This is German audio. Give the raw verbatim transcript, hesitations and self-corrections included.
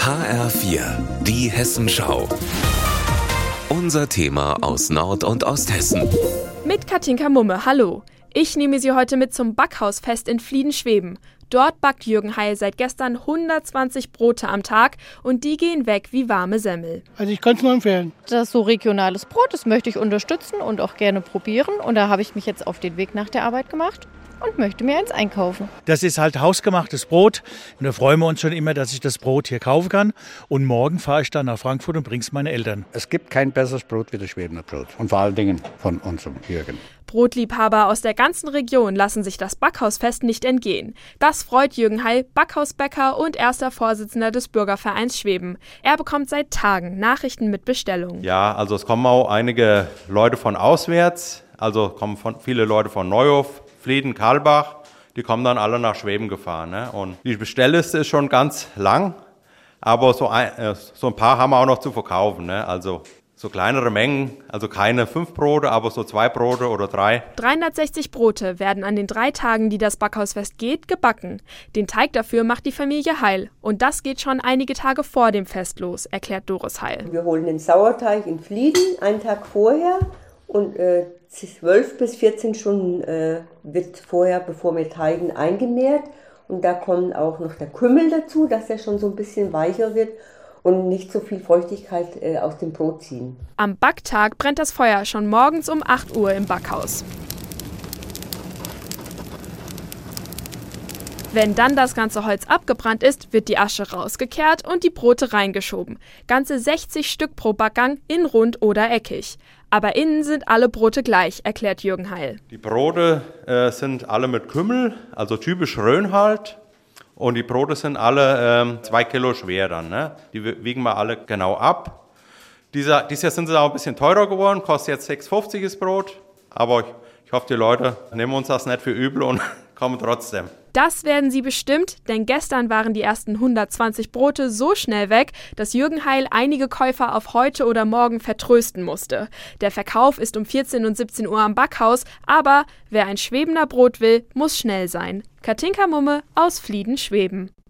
H R vier, die Hessenschau. Unser Thema aus Nord- und Osthessen. Mit Katinka Mumme, hallo. Ich nehme Sie heute mit zum Backhausfest in Flieden-Schweben. Dort backt Jürgen Heil seit gestern hundertzwanzig Brote am Tag und die gehen weg wie warme Semmel. Also ich kann es nur empfehlen. Das ist so regionales Brot, das möchte ich unterstützen und auch gerne probieren. Und da habe ich mich jetzt auf den Weg nach der Arbeit gemacht und möchte mir eins einkaufen. Das ist halt hausgemachtes Brot. Und da freuen wir uns schon immer, dass ich das Brot hier kaufen kann. Und morgen fahre ich dann nach Frankfurt und bringe es meinen Eltern. Es gibt kein besseres Brot wie das Schwebener Brot. Und vor allen Dingen von unserem Jürgen. Brotliebhaber aus der ganzen Region lassen sich das Backhausfest nicht entgehen. Das freut Jürgen Heil, Backhausbäcker und erster Vorsitzender des Bürgervereins Schweben. Er bekommt seit Tagen Nachrichten mit Bestellungen. Ja, also es kommen auch einige Leute von auswärts. Also kommen von, viele Leute von Neuhof, Flieden, Karlbach. Die kommen dann alle nach Schweben gefahren. Ne? Und die Bestellliste ist schon ganz lang. Aber so ein, äh, so ein paar haben wir auch noch zu verkaufen. Ne? Also so kleinere Mengen, also keine fünf Brote, aber so zwei Brote oder drei. dreihundertsechzig Brote werden an den drei Tagen, die das Backhausfest geht, gebacken. Den Teig dafür macht die Familie Heil. Und das geht schon einige Tage vor dem Fest los, erklärt Doris Heil. Wir holen den Sauerteig in Flieden einen Tag vorher und äh, zwölf bis vierzehn Stunden äh, wird vorher, bevor wir teigen, eingemehrt. Und da kommt auch noch der Kümmel dazu, dass er schon so ein bisschen weicher wird und nicht so viel Feuchtigkeit äh, aus dem Brot ziehen. Am Backtag brennt das Feuer schon morgens um acht Uhr im Backhaus. Wenn dann das ganze Holz abgebrannt ist, wird die Asche rausgekehrt und die Brote reingeschoben. Ganze sechzig Stück pro Backgang, in rund oder eckig. Aber innen sind alle Brote gleich, erklärt Jürgen Heil. Die Brote äh, sind alle mit Kümmel, also typisch Rhön halt. Und die Brote sind alle ähm, zwei Kilo schwer dann. Ne? Die wiegen wir alle genau ab. Dieser, dieses Jahr sind sie auch ein bisschen teurer geworden, kostet jetzt sechs fünfzig das Brot. Aber ich, ich hoffe, die Leute nehmen uns das nicht für übel und kommen trotzdem. Das werden sie bestimmt, denn gestern waren die ersten hundertzwanzig Brote so schnell weg, dass Jürgen Heil einige Käufer auf heute oder morgen vertrösten musste. Der Verkauf ist um vierzehn und siebzehn Uhr am Backhaus, aber wer ein Schwebener Brot will, muss schnell sein. Katinka Mumme aus Flieden-Schweben.